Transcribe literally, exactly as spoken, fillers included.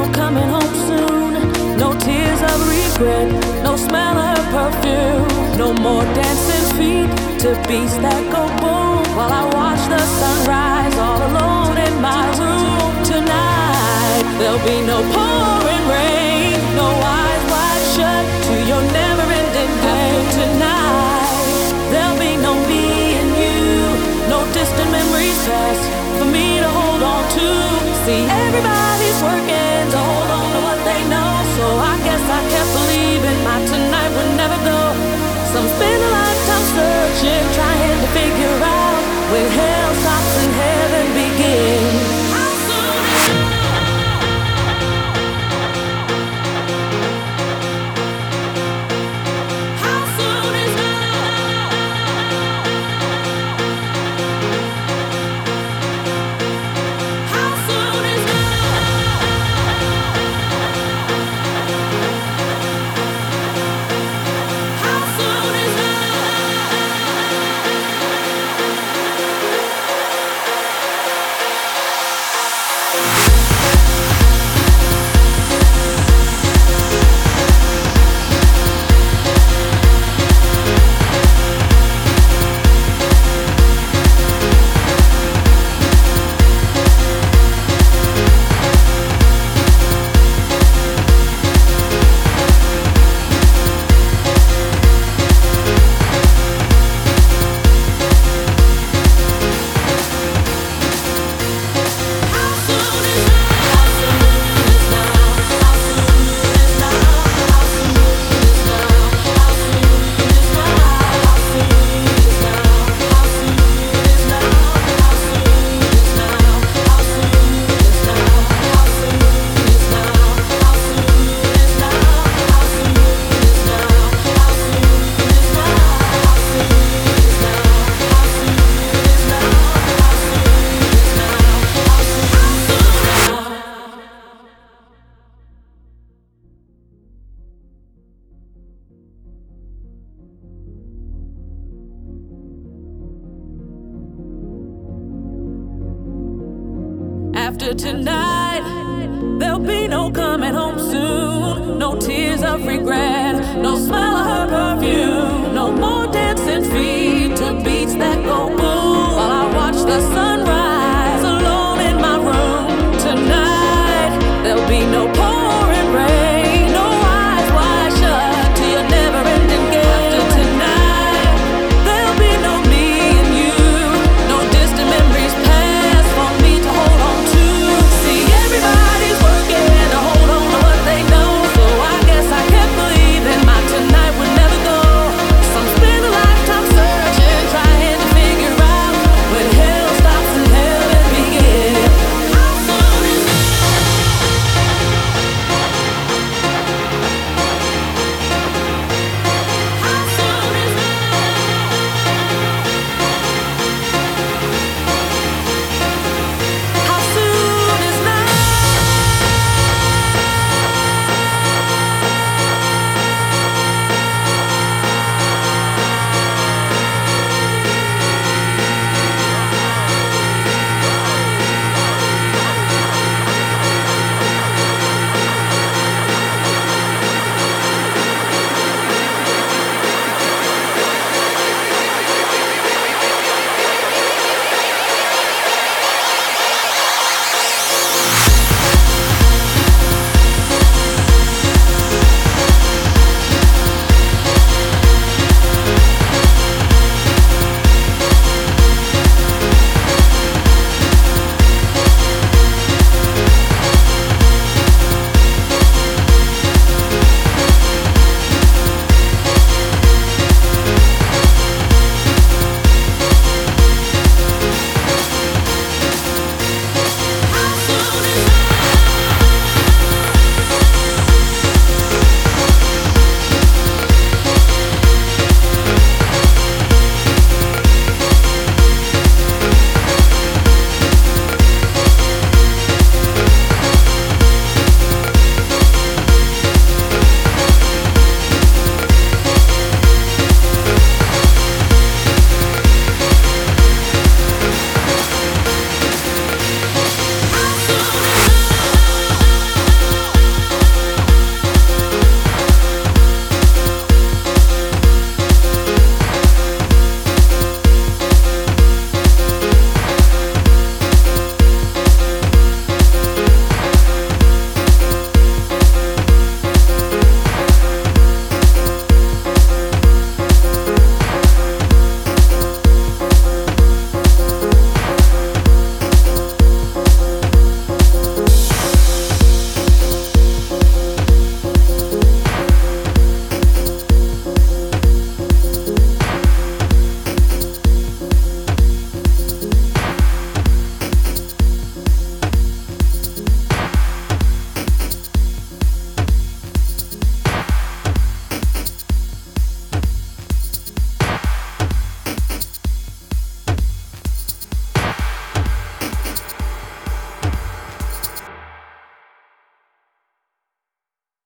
coming home soon. No tears of regret, no smell of her perfume. No more dancing feet to beats that go boom. While I watch the sunrise all alone in my room. Tonight there'll be no pouring rain, no eyes wide shut to your never-ending game. Tonight there'll be no me and you, no distant memories past for me to hold on to. See, everybody's working to hold on to what they know, so I guess I kept believing my tonight would never go. Some spend a lifetime searching, trying to figure out when hell stops and heaven begins. After tonight, there'll be no coming home soon. No tears of regret, no smell of her perfume. No more dancing feet to beats that go boom. While I watch the sun